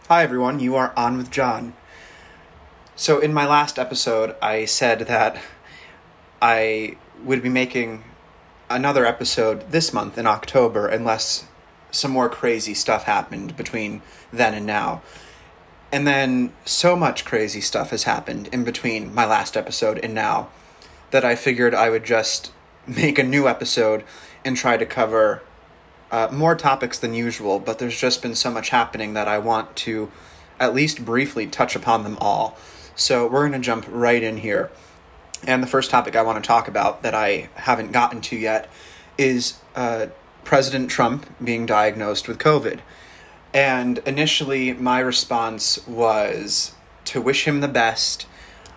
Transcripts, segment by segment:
Hi everyone, you are on with John. So in my last episode, I said that I would be making another episode this month in October unless some more crazy stuff happened between then and now. And then so much crazy stuff has happened in between my last episode and now that I figured I would just make a new episode and try to cover more topics than usual, but there's just been so much happening that I want to at least briefly touch upon them all. So we're going to jump right in here. And the first topic I want to talk about that I haven't gotten to yet is President Trump being diagnosed with COVID. And initially, my response was to wish him the best.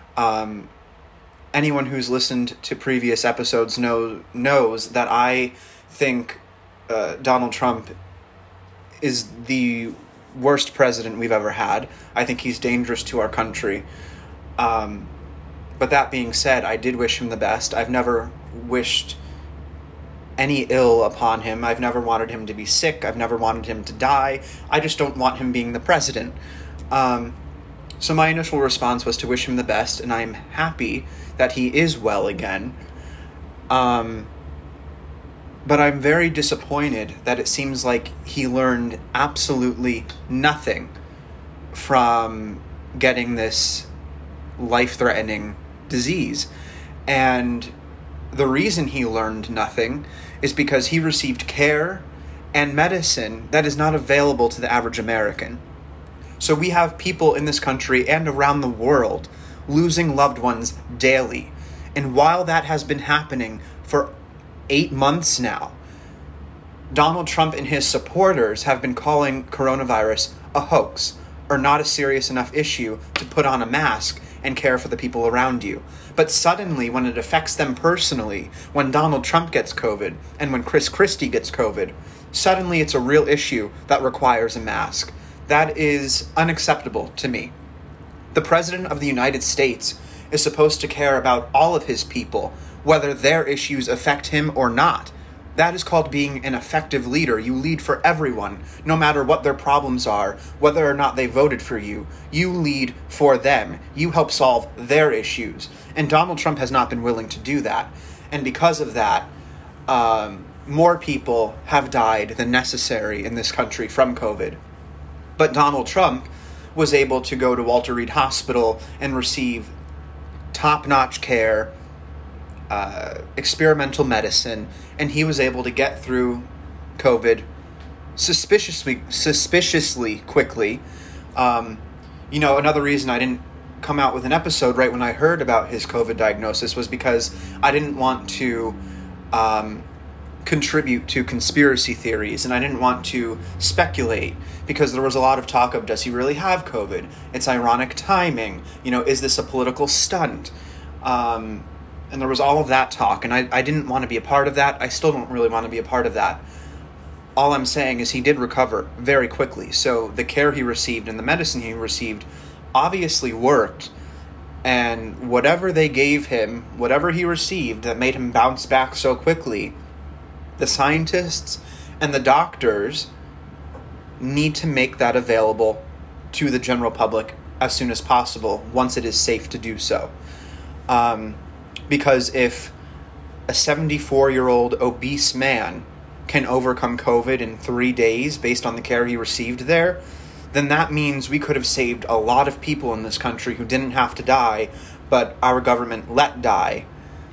Anyone who's listened to previous episodes knows that I think Donald Trump is the worst president we've ever had. I think he's dangerous to our country. But that being said, I did wish him the best. I've never wished any ill upon him. I've never wanted him to be sick. I've never wanted him to die. I just don't want him being the president. So my initial response was to wish him the best, and I'm happy that he is well again. But I'm very disappointed that it seems like he learned absolutely nothing from getting this life-threatening disease. And the reason he learned nothing is because he received care and medicine that is not available to the average American. So we have people in this country and around the world losing loved ones daily. And while that has been happening for 8 months now, Donald Trump and his supporters have been calling coronavirus a hoax or not a serious enough issue to put on a mask and care for the people around you. But suddenly, when it affects them personally, when Donald Trump gets COVID and when Chris Christie gets COVID, suddenly it's a real issue that requires a mask. That is unacceptable to me. The President of the United States is supposed to care about all of his people, whether their issues affect him or not. That is called being an effective leader. You lead for everyone, no matter what their problems are, whether or not they voted for you. You lead for them. You help solve their issues. And Donald Trump has not been willing to do that. And because of that, more people have died than necessary in this country from COVID. But Donald Trump was able to go to Walter Reed Hospital and receive top-notch care, experimental medicine, and he was able to get through COVID suspiciously quickly. Another reason I didn't come out with an episode right when I heard about his COVID diagnosis was because I didn't want to contribute to conspiracy theories, and I didn't want to speculate because there was a lot of talk of, does he really have COVID? It's ironic timing. Is this a political stunt? And there was all of that talk, and I didn't want to be a part of that. I still don't really want to be a part of that. All I'm saying is he did recover very quickly. So the care he received and the medicine he received obviously worked. And whatever they gave him, whatever he received that made him bounce back so quickly, the scientists and the doctors need to make that available to the general public as soon as possible, once it is safe to do so. Because if a 74-year-old obese man can overcome COVID in 3 days based on the care he received there, then that means we could have saved a lot of people in this country who didn't have to die, but our government let die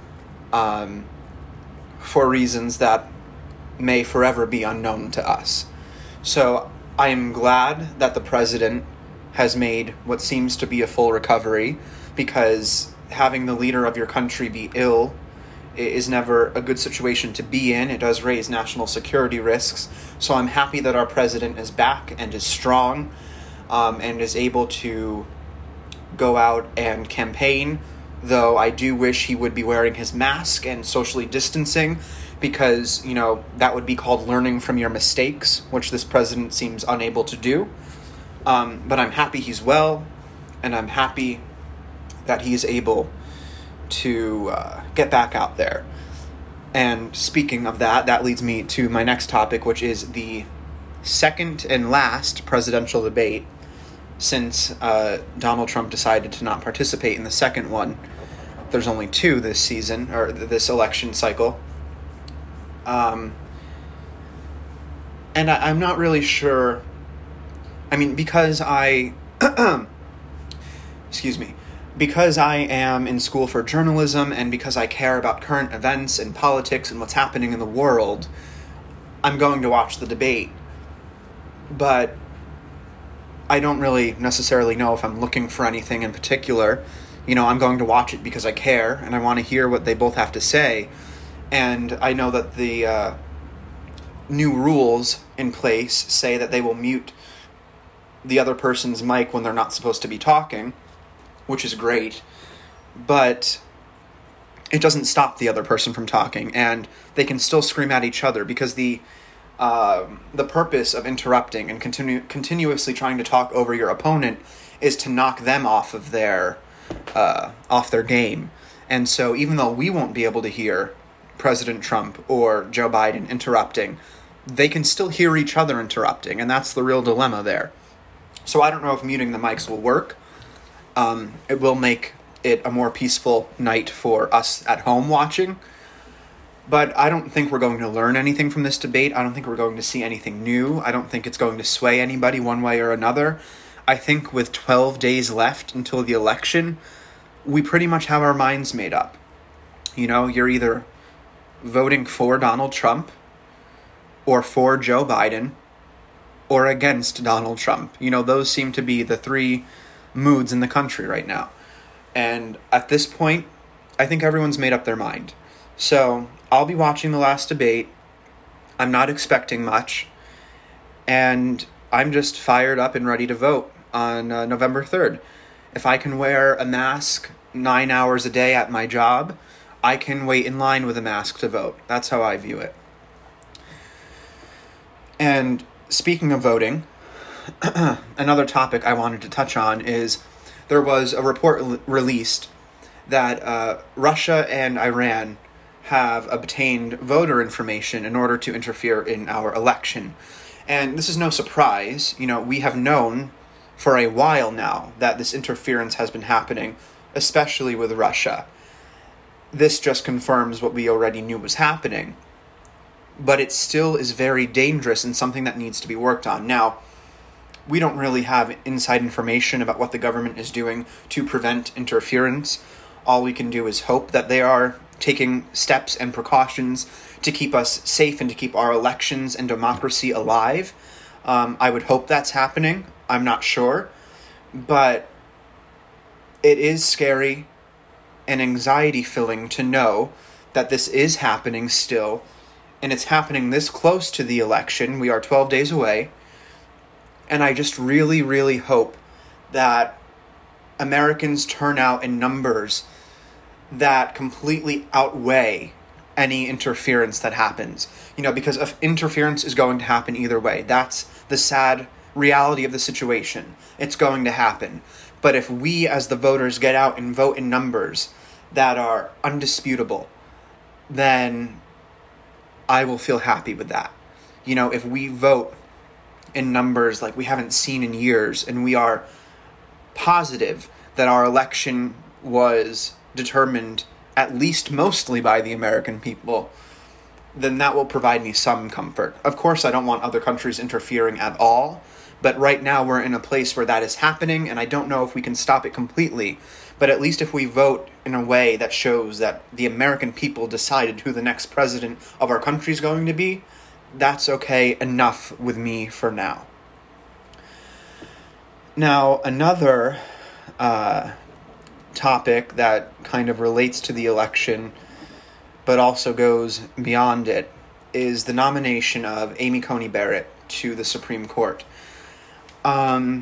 for reasons that may forever be unknown to us. So I am glad that the president has made what seems to be a full recovery, because having the leader of your country be ill is never a good situation to be in. It does raise national security risks. So I'm happy that our president is back and is strong, and is able to go out and campaign, though I do wish he would be wearing his mask and socially distancing, because, that would be called learning from your mistakes, which this president seems unable to do. But I'm happy he's well, and I'm happy that he's able to get back out there. And speaking of that, that leads me to my next topic, which is the second and last presidential debate since Donald Trump decided to not participate in the second one. There's only 2 this season, or this election cycle. And I'm not really sure. I mean, because because I am in school for journalism and because I care about current events and politics and what's happening in the world, I'm going to watch the debate. But I don't really necessarily know if I'm looking for anything in particular. I'm going to watch it because I care and I want to hear what they both have to say. And I know that the new rules in place say that they will mute the other person's mic when they're not supposed to be talking, which is great. But it doesn't stop the other person from talking, and they can still scream at each other, because the purpose of interrupting and continuously trying to talk over your opponent is to knock them off of their game. And so even though we won't be able to hear President Trump or Joe Biden interrupting, they can still hear each other interrupting, and that's the real dilemma there. So I don't know if muting the mics will work. It will make it a more peaceful night for us at home watching. But I don't think we're going to learn anything from this debate. I don't think we're going to see anything new. I don't think it's going to sway anybody one way or another. I think with 12 days left until the election, we pretty much have our minds made up. You're either voting for Donald Trump or for Joe Biden or against Donald Trump. Those seem to be the 3 moods in the country right now. And at this point, I think everyone's made up their mind. So I'll be watching the last debate. I'm not expecting much. And I'm just fired up and ready to vote on November 3rd. If I can wear a mask 9 hours a day at my job, I can wait in line with a mask to vote. That's how I view it. And speaking of voting, another topic I wanted to touch on is there was a report released that Russia and Iran have obtained voter information in order to interfere in our election. And this is no surprise. We have known for a while now that this interference has been happening, especially with Russia. This just confirms what we already knew was happening. But it still is very dangerous and something that needs to be worked on. Now, we don't really have inside information about what the government is doing to prevent interference. All we can do is hope that they are taking steps and precautions to keep us safe and to keep our elections and democracy alive. I would hope that's happening. I'm not sure. But it is scary and anxiety-filling to know that this is happening still, and it's happening this close to the election. We are 12 days away. And I just really, really hope that Americans turn out in numbers that completely outweigh any interference that happens. Because if interference is going to happen either way. That's the sad reality of the situation. It's going to happen. But if we as the voters get out and vote in numbers that are undisputable, then I will feel happy with that. If we vote in numbers like we haven't seen in years, and we are positive that our election was determined at least mostly by the American people, then that will provide me some comfort. Of course, I don't want other countries interfering at all, but right now we're in a place where that is happening, and I don't know if we can stop it completely. But at least if we vote in a way that shows that the American people decided who the next president of our country is going to be, that's okay enough with me for now. Now, another topic that kind of relates to the election, but also goes beyond it, is the nomination of Amy Coney Barrett to the Supreme Court. I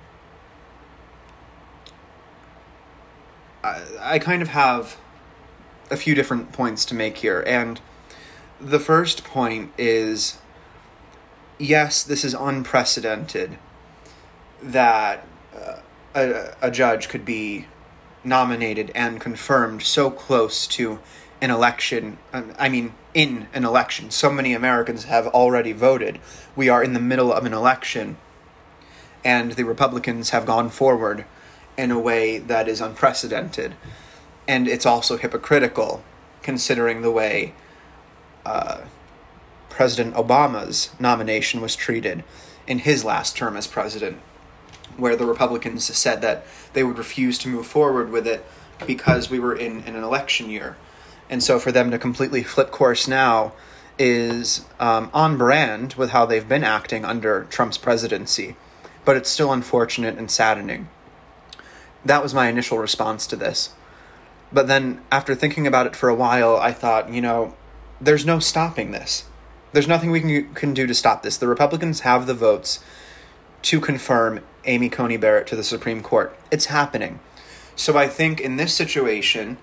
kind of have a few different points to make here, and the first point is, yes, this is unprecedented that a judge could be nominated and confirmed so close to an election. In an election. So many Americans have already voted. We are in the middle of an election. and the Republicans have gone forward in a way that is unprecedented. And it's also hypocritical, considering the way President Obama's nomination was treated in his last term as president, where the Republicans said that they would refuse to move forward with it because we were in an election year. And so for them to completely flip course now is on brand with how they've been acting under Trump's presidency. But it's still unfortunate and saddening. That was my initial response to this. But then after thinking about it for a while, I thought, there's no stopping this. There's nothing we can do to stop this. The Republicans have the votes to confirm Amy Coney Barrett to the Supreme Court. It's happening. So I think in this situation,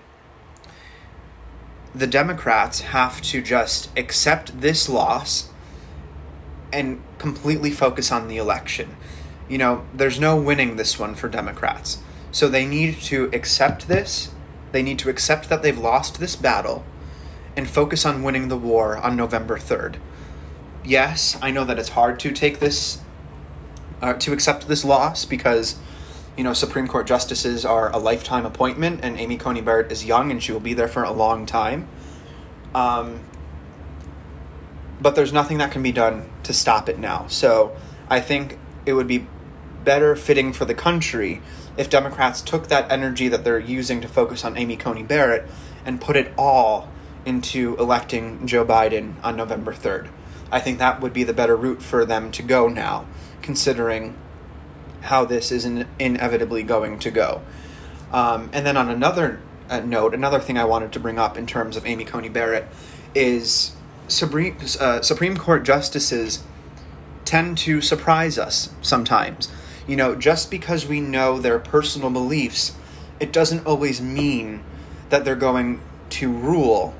the Democrats have to just accept this loss and completely focus on the election. There's no winning this one for Democrats. So they need to accept this. They need to accept that they've lost this battle and focus on winning the war on November 3rd. Yes, I know that it's hard to take this, to accept this loss because, Supreme Court justices are a lifetime appointment and Amy Coney Barrett is young and she will be there for a long time. But there's nothing that can be done to stop it now. So I think it would be better fitting for the country if Democrats took that energy that they're using to focus on Amy Coney Barrett and put it all into electing Joe Biden on November 3rd. I think that would be the better route for them to go now, considering how this is inevitably going to go. And then on another note, another thing I wanted to bring up in terms of Amy Coney Barrett is Supreme Court justices tend to surprise us sometimes. Just because we know their personal beliefs, it doesn't always mean that they're going to rule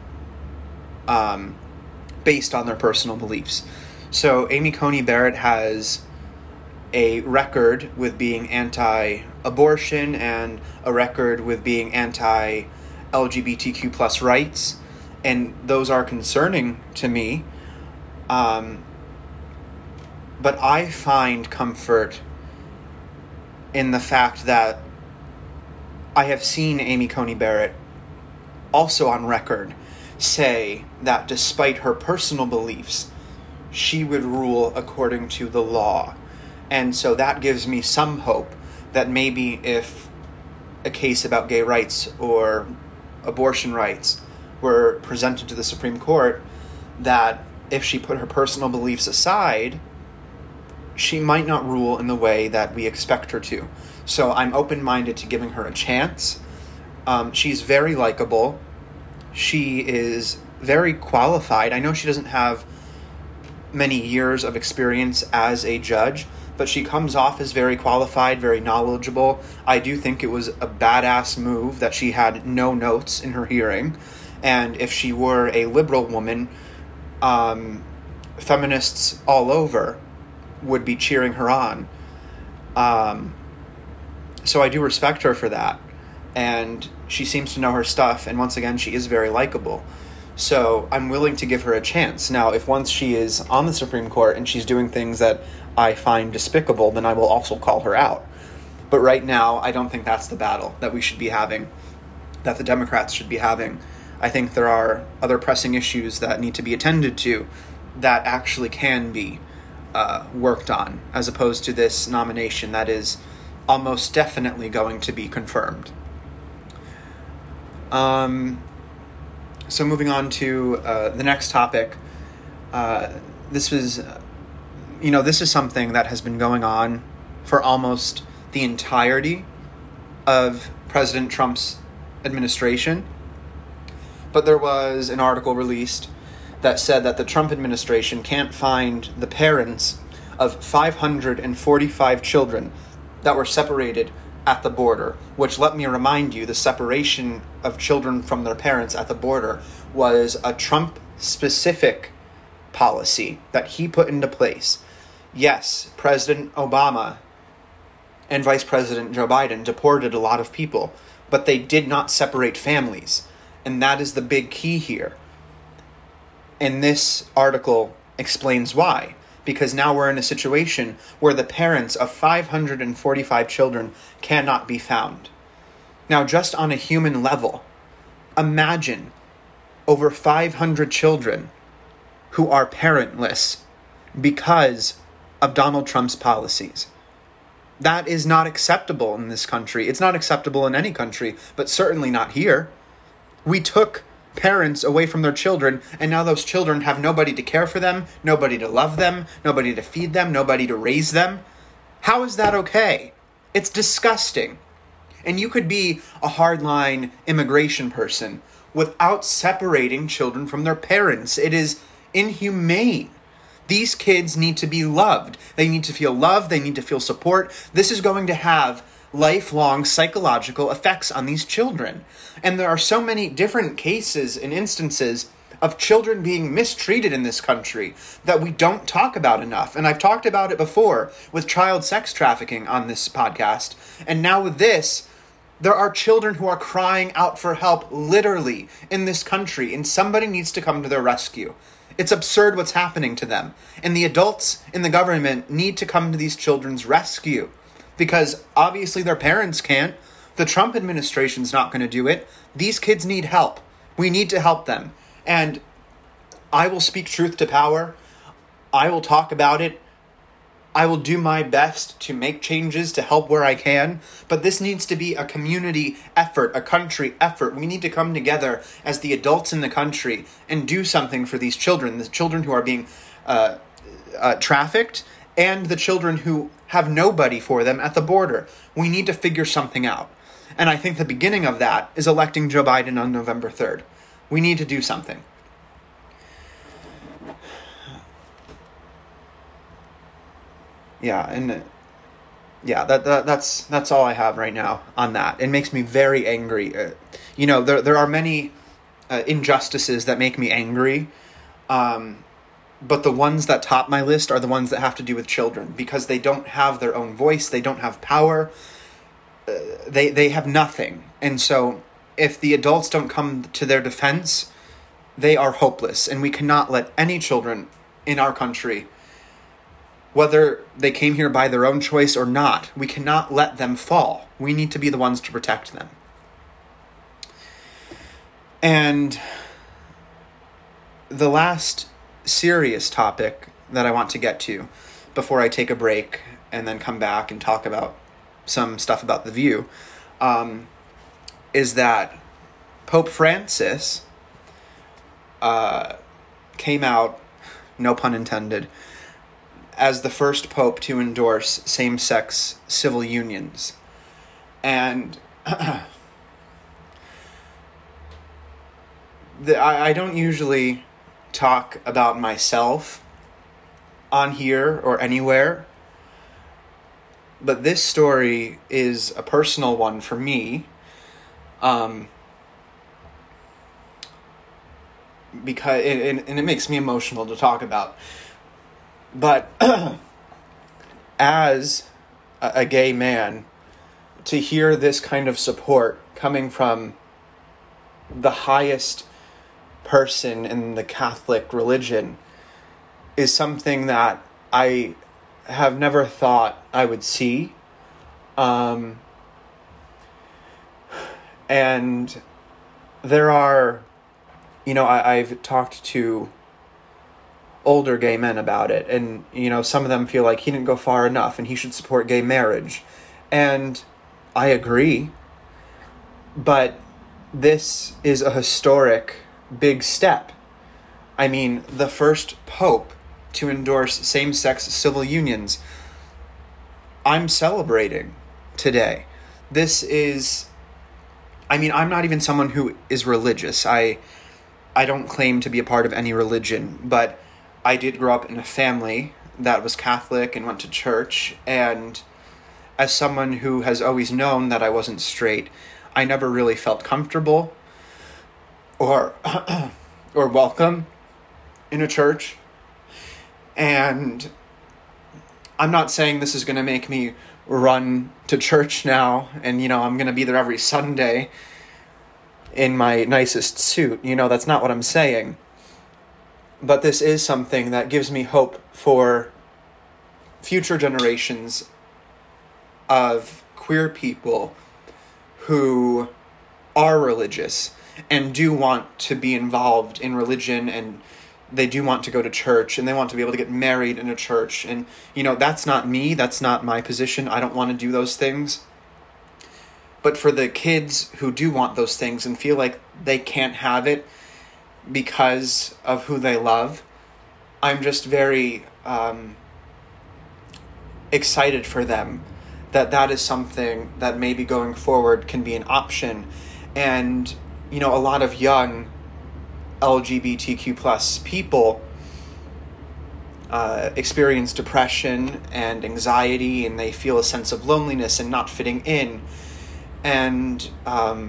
based on their personal beliefs. So Amy Coney Barrett has a record with being anti-abortion and a record with being anti-LGBTQ plus rights, and those are concerning to me. But I find comfort in the fact that I have seen Amy Coney Barrett also on record say that despite her personal beliefs, she would rule according to the law. And so that gives me some hope that maybe if a case about gay rights or abortion rights were presented to the Supreme Court, that if she put her personal beliefs aside, she might not rule in the way that we expect her to. So I'm open-minded to giving her a chance. She's very likable. She is very qualified. I know she doesn't have many years of experience as a judge, but she comes off as very qualified, very knowledgeable. I do think it was a badass move that she had no notes in her hearing. And if she were a liberal woman, feminists all over would be cheering her on. So I do respect her for that. And she seems to know her stuff. And once again, she is very likable. So I'm willing to give her a chance. Now, if once she is on the Supreme Court and she's doing things that I find despicable, then I will also call her out. But right now, I don't think that's the battle that we should be having, that the Democrats should be having. I think there are other pressing issues that need to be attended to that actually can be worked on, as opposed to this nomination that is almost definitely going to be confirmed. So moving on to the next topic, this is something that has been going on for almost the entirety of President Trump's administration. But there was an article released that said that the Trump administration can't find the parents of 545 children that were separated at the border, which, let me remind you, the separation of children from their parents at the border was a Trump-specific policy that he put into place. Yes, President Obama and Vice President Joe Biden deported a lot of people, but they did not separate families. And that is the big key here. And this article explains why. because now we're in a situation where the parents of 545 children cannot be found. Now, just on a human level, imagine over 500 children who are parentless because of Donald Trump's policies. That is not acceptable in this country. It's not acceptable in any country, but certainly not here. We took parents away from their children, and now those children have nobody to care for them, nobody to love them, nobody to feed them, nobody to raise them. How is that okay? It's disgusting. And you could be a hardline immigration person without separating children from their parents. It is inhumane. These kids need to be loved. They need to feel love. They need to feel support. This is going to have lifelong psychological effects on these children. And there are so many different cases and instances of children being mistreated in this country that we don't talk about enough. And I've talked about it before with child sex trafficking on this podcast. And now with this, there are children who are crying out for help literally in this country, and somebody needs to come to their rescue. It's absurd what's happening to them. And the adults in the government need to come to these children's rescue, because obviously their parents can't. The Trump administration's not going to do it. These kids need help. We need to help them. And I will speak truth to power. I will talk about it. I will do my best to make changes to help where I can. But this needs to be a community effort, a country effort. We need to come together as the adults in the country and do something for these children, the children who are being trafficked, and the children who have nobody for them at the border. We need to figure something out. And I think the beginning of that is electing Joe Biden on November 3rd. We need to do something. That's all I have right now on that. It makes me very angry. There are many injustices that make me angry, but the ones that top my list are the ones that have to do with children, because they don't have their own voice, they don't have power, they have nothing. And so if the adults don't come to their defense, they are hopeless, and we cannot let any children in our country, whether they came here by their own choice or not, we cannot let them fall. We need to be the ones to protect them. And the last serious topic that I want to get to before I take a break and then come back and talk about some stuff about The View, is that Pope Francis came out, no pun intended, as the first pope to endorse same-sex civil unions. And I don't usually talk about myself on here or anywhere, but this story is a personal one for me, because it makes me emotional to talk about. But as a gay man, to hear this kind of support coming from the highest person in the Catholic religion is something that I have never thought I would see. And there are, I've talked to older gay men about it, and some of them feel like he didn't go far enough and he should support gay marriage, and I agree, but this is a historic big step. I mean, the first pope to endorse same-sex civil unions. I'm celebrating today. This is, I'm not even someone who is religious. I don't claim to be a part of any religion, but I did grow up in a family that was Catholic and went to church, and as someone who has always known that I wasn't straight, I never really felt comfortable or welcome in a church. And I'm not saying this is going to make me run to church now and, I'm going to be there every Sunday in my nicest suit. That's not what I'm saying. But this is something that gives me hope for future generations of queer people who are religious and do want to be involved in religion, and they do want to go to church, and they want to be able to get married in a church. And, that's not me. That's not my position. I don't want to do those things. But for the kids who do want those things and feel like they can't have it because of who they love, I'm just very excited for them that is something that maybe going forward can be an option. And, a lot of young LGBTQ plus people experience depression and anxiety, and they feel a sense of loneliness and not fitting in. And a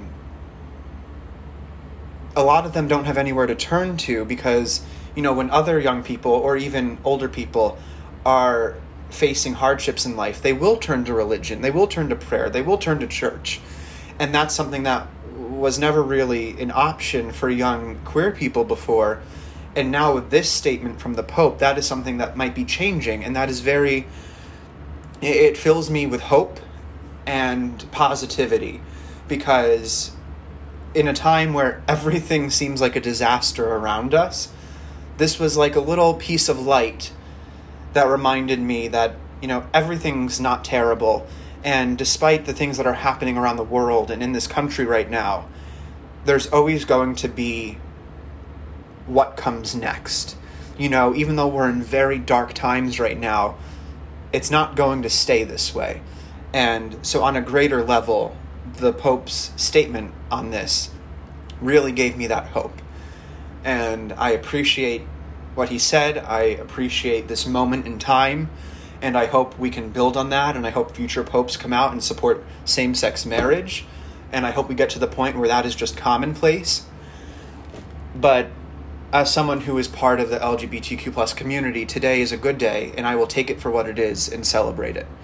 lot of them don't have anywhere to turn to because, when other young people or even older people are facing hardships in life, they will turn to religion, they will turn to prayer, they will turn to church. And that's something that was never really an option for young queer people before. And now with this statement from the Pope, that is something that might be changing. And that is it fills me with hope and positivity, because in a time where everything seems like a disaster around us, this was like a little piece of light that reminded me that, everything's not terrible. And despite the things that are happening around the world and in this country right now, there's always going to be what comes next. Even though we're in very dark times right now, it's not going to stay this way. And so on a greater level, the Pope's statement on this really gave me that hope. And I appreciate what he said. I appreciate this moment in time. And I hope we can build on that. And I hope future popes come out and support same-sex marriage. And I hope we get to the point where that is just commonplace. But as someone who is part of the LGBTQ plus community, today is a good day, and I will take it for what it is and celebrate it.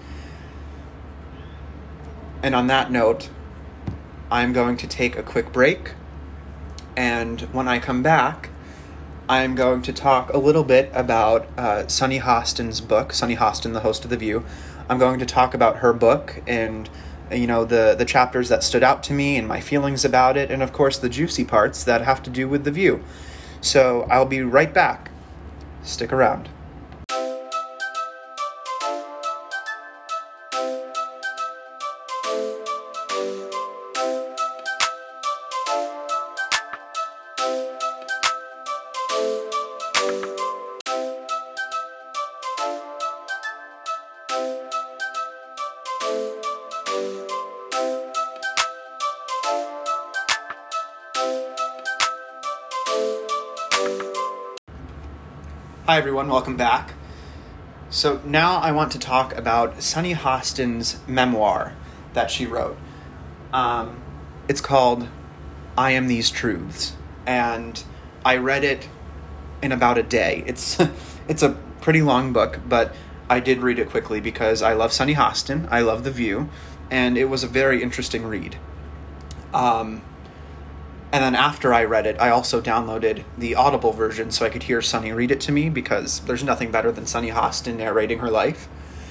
And on that note, I'm going to take a quick break. And when I come back, I'm going to talk a little bit about Sunny Hostin's book, Sunny Hostin, the host of The View. I'm going to talk about her book and, the chapters that stood out to me and my feelings about it, and of course the juicy parts that have to do with The View. So I'll be right back. Stick around. Hi everyone, welcome back. So now I want to talk about Sunny Hostin's memoir that she wrote. It's called I Am These Truths, and I read it in about a day. It's a pretty long book, but I did read it quickly because I love Sunny Hostin, I love The View, and it was a very interesting read. And then after I read it, I also downloaded the Audible version so I could hear Sunny read it to me, because there's nothing better than Sunny Hostin narrating her life.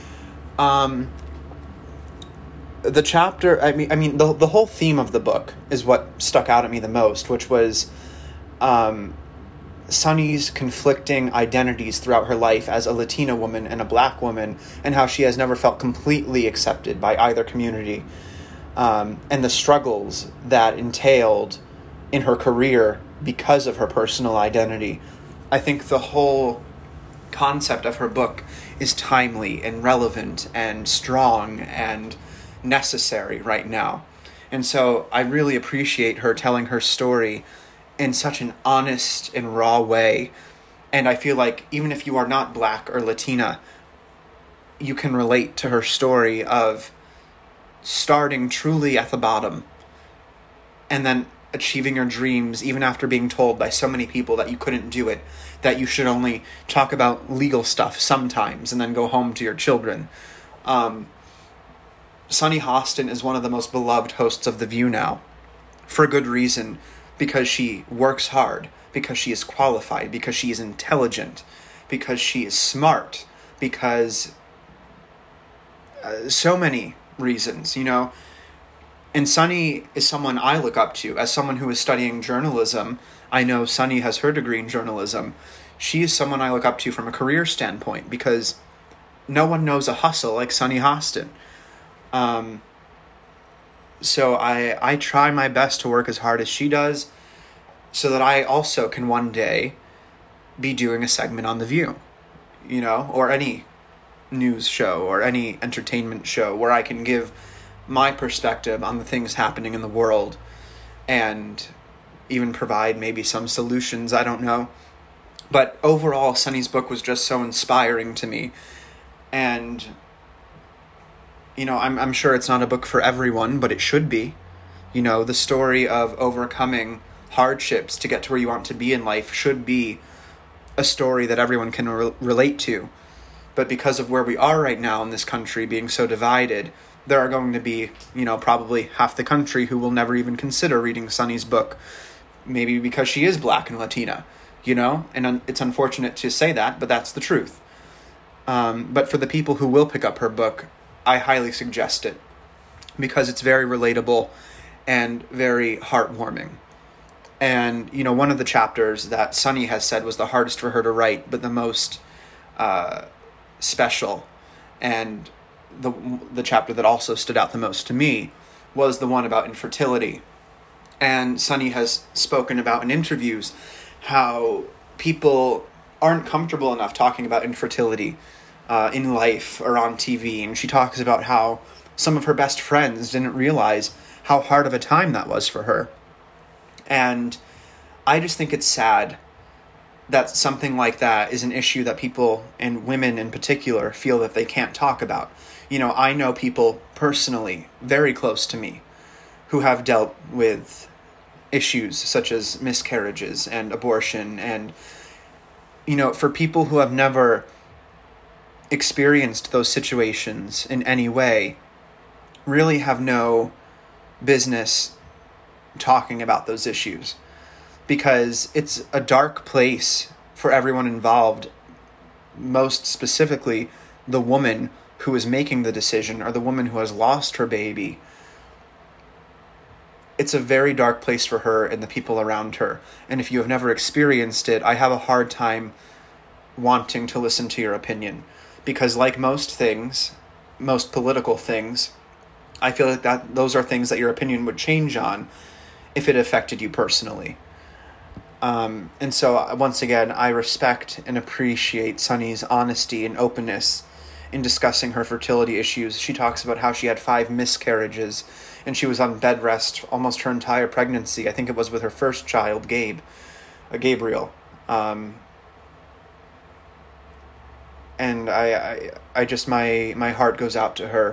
The chapter, the whole theme of the book is what stuck out at me the most, which was Sunny's conflicting identities throughout her life as a Latina woman and a Black woman, and how she has never felt completely accepted by either community, and the struggles that entailed in her career because of her personal identity. I think the whole concept of her book is timely and relevant and strong and necessary right now. And so I really appreciate her telling her story in such an honest and raw way. And I feel like even if you are not Black or Latina, you can relate to her story of starting truly at the bottom and then achieving your dreams even after being told by so many people that you couldn't do it, that you should only talk about legal stuff sometimes and then go home to your children. Sunny Hostin is one of the most beloved hosts of The View now, for good reason, because she works hard, because she is qualified, because she is intelligent, because she is smart, because so many reasons, you know. And Sunny is someone I look up to. As someone who is studying journalism, I know Sunny has her degree in journalism. She is someone I look up to from a career standpoint because no one knows a hustle like Sunny Hostin. So I try my best to work as hard as she does so that I also can one day be doing a segment on The View, you know, or any news show or any entertainment show where I can give my perspective on the things happening in the world and even provide maybe some solutions. I don't know. But overall, Sunny's book was just so inspiring to me. And, you know, I'm sure it's not a book for everyone, but it should be. You know, the story of overcoming hardships to get to where you want to be in life should be a story that everyone can relate to. But because of where we are right now in this country being so divided, there are going to be, you know, probably half the country who will never even consider reading Sunny's book. Maybe because she is Black and Latina, you know? And it's unfortunate to say that, but that's the truth. But for the people who will pick up her book, I highly suggest it because it's very relatable and very heartwarming. And, you know, one of the chapters that Sunny has said was the hardest for her to write, but the most special, and the chapter that also stood out the most to me was the one about infertility. And Sunny has spoken about in interviews how people aren't comfortable enough talking about infertility in life or on TV. And she talks about how some of her best friends didn't realize how hard of a time that was for her. And I just think it's sad that something like that is an issue that people, and women in particular, feel that they can't talk about. You know, I know people personally, very close to me, who have dealt with issues such as miscarriages and abortion. And, you know, for people who have never experienced those situations in any way, really have no business talking about those issues. Because it's a dark place for everyone involved, most specifically the woman who is making the decision or the woman who has lost her baby. It's a very dark place for her and the people around her. And if you have never experienced it, I have a hard time wanting to listen to your opinion. Because like most things, most political things, I feel like that those are things that your opinion would change on if it affected you personally. And so, once again, I respect and appreciate Sunny's honesty and openness in discussing her fertility issues. She talks about how she had 5 miscarriages, and she was on bed rest almost her entire pregnancy. I think it was with her first child, Gabriel. And I just, my heart goes out to her.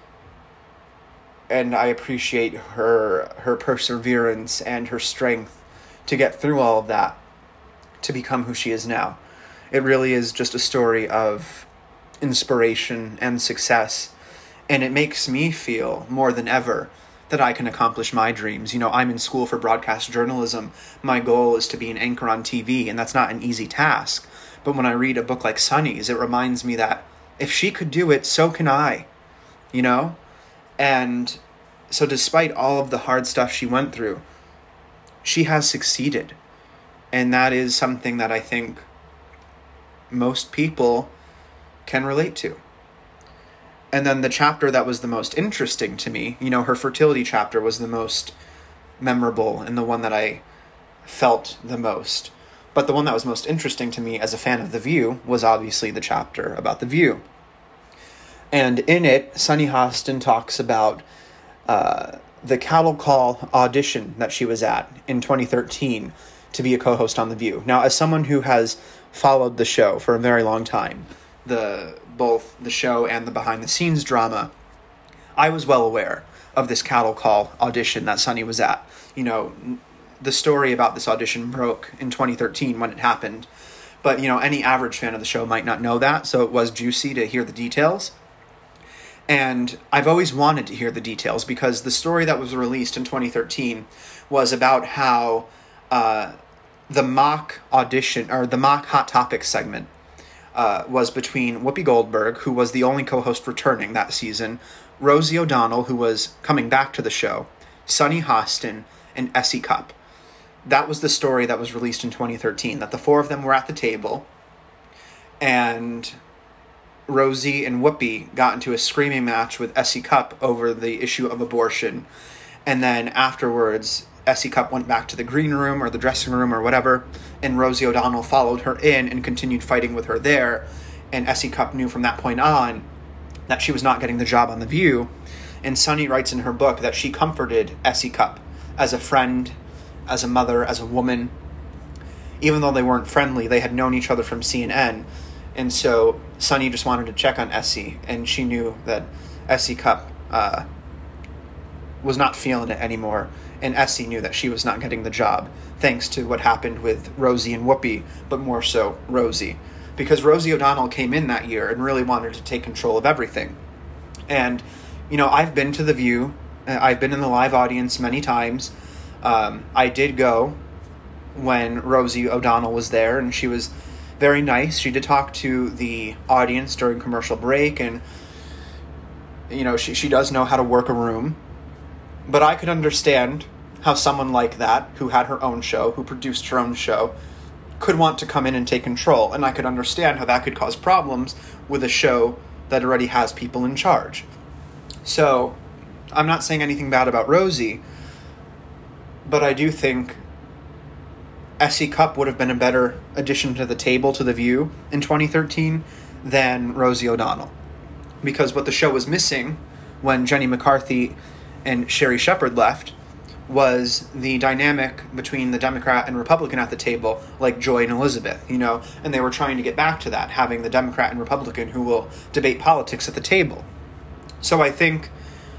And I appreciate her perseverance and her strength to get through all of that, to become who she is now. It really is just a story of inspiration and success, and it makes me feel more than ever that I can accomplish my dreams. You know, I'm in school for broadcast journalism. My goal is to be an anchor on TV, and that's not an easy task. But when I read a book like Sunny's, it reminds me that if she could do it, so can I, you know? And so despite all of the hard stuff she went through, she has succeeded. And that is something that I think most people can relate to. And then the chapter that was the most interesting to me, you know, her fertility chapter was the most memorable and the one that I felt the most. But the one that was most interesting to me as a fan of The View was obviously the chapter about The View. And in it, Sunny Hostin talks about the cattle call audition that she was at in 2013 to be a co-host on The View. Now, as someone who has followed the show for a very long time, both the show and the behind-the-scenes drama, I was well aware of this cattle call audition that Sunny was at. You know, the story about this audition broke in 2013 when it happened, but, you know, any average fan of the show might not know that, so it was juicy to hear the details. And I've always wanted to hear the details because the story that was released in 2013 was about how the mock audition, or the mock Hot Topics segment, was between Whoopi Goldberg, who was the only co-host returning that season, Rosie O'Donnell, who was coming back to the show, Sunny Hostin, and Essie Cupp. That was the story that was released in 2013, that the four of them were at the table, and Rosie and Whoopi got into a screaming match with Essie Cupp over the issue of abortion. And then afterwards, Essie Cupp went back to the green room or the dressing room or whatever, and Rosie O'Donnell followed her in and continued fighting with her there. And Essie Cupp knew from that point on that she was not getting the job on The View. And Sunny writes in her book that she comforted Essie Cupp as a friend, as a mother, as a woman. Even though they weren't friendly, they had known each other from CNN. And so Sunny just wanted to check on Essie, and she knew that Essie Cupp was not feeling it anymore, and Essie knew that she was not getting the job, thanks to what happened with Rosie and Whoopi, but more so Rosie. Because Rosie O'Donnell came in that year and really wanted to take control of everything. And, you know, I've been to The View. I've been in the live audience many times. I did go when Rosie O'Donnell was there, and she was very nice. She did talk to the audience during commercial break, and, you know, she does know how to work a room. But I could understand how someone like that, who had her own show, who produced her own show, could want to come in and take control. And I could understand how that could cause problems with a show that already has people in charge. So, I'm not saying anything bad about Rosie, but I do think Essie Cupp would have been a better addition to the table to The View in 2013 than Rosie O'Donnell. Because what the show was missing when Jenny McCarthy and Sherri Shepherd left was the dynamic between the Democrat and Republican at the table, like Joy and Elizabeth, you know, and they were trying to get back to that, having the Democrat and Republican who will debate politics at the table. So I think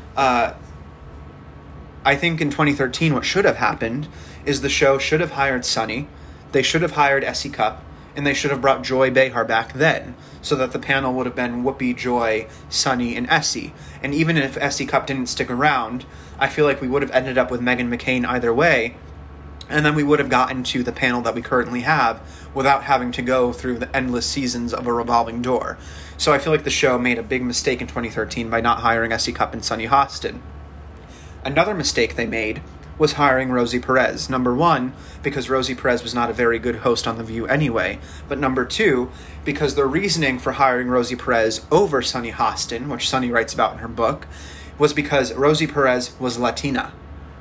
in 2013 what should have happened is the show should have hired Sunny, they should have hired Essie Cupp, and they should have brought Joy Behar back then, so that the panel would have been Whoopi, Joy, Sunny, and Essie. And even if Essie Cupp didn't stick around, I feel like we would have ended up with Meghan McCain either way, and then we would have gotten to the panel that we currently have without having to go through the endless seasons of a revolving door. So I feel like the show made a big mistake in 2013 by not hiring Essie Cupp and Sunny Hostin. Another mistake they made was hiring Rosie Perez. Number one, because Rosie Perez was not a very good host on The View anyway. But number two, because the reasoning for hiring Rosie Perez over Sunny Hostin, which Sunny writes about in her book, was because Rosie Perez was Latina.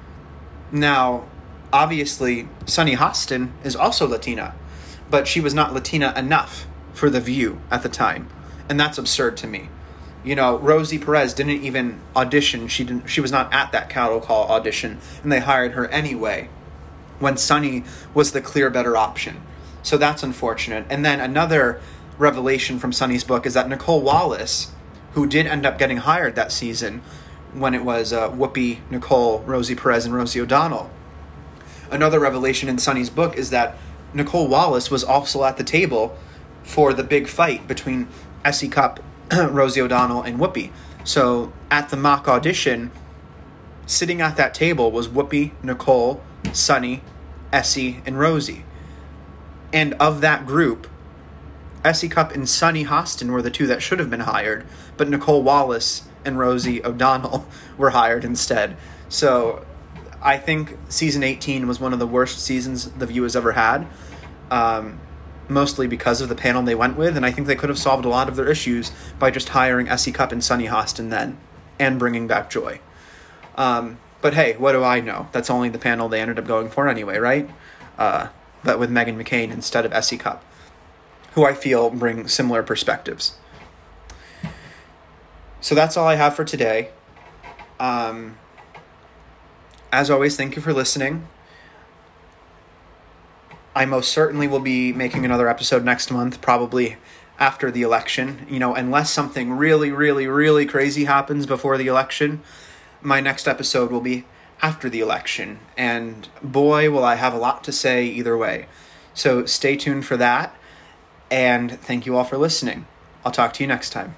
Now, obviously, Sunny Hostin is also Latina, but she was not Latina enough for The View at the time. And that's absurd to me. You know, Rosie Perez didn't even audition. She was not at that cattle call audition, and they hired her anyway when Sunny was the clear better option. So that's unfortunate. And then another revelation from Sunny's book is that Nicole Wallace, who did end up getting hired that season when it was Whoopi, Nicole, Rosie Perez, and Rosie O'Donnell. Another revelation in Sunny's book is that Nicole Wallace was also at the table for the big fight between Essie Cupp, Rosie O'Donnell, and Whoopi. So at the mock audition, sitting at that table was Whoopi, Nicole, Sunny, Essie, and Rosie. And of that group, Essie Cupp and Sunny Hostin were the two that should have been hired, but Nicole Wallace and Rosie O'Donnell were hired instead. So I think season 18 was one of the worst seasons The View has ever had. Mostly because of the panel they went with, and I think they could have solved a lot of their issues by just hiring Essie Cupp and Sunny Hostin then, and bringing back Joy. But hey, what do I know? That's only the panel they ended up going for anyway, right? But with Meghan McCain instead of Essie Cupp, who I feel bring similar perspectives. So that's all I have for today. As always, thank you for listening. I most certainly will be making another episode next month, probably after the election. You know, unless something really, really, really crazy happens before the election, my next episode will be after the election. And boy, will I have a lot to say either way. So stay tuned for that. And thank you all for listening. I'll talk to you next time.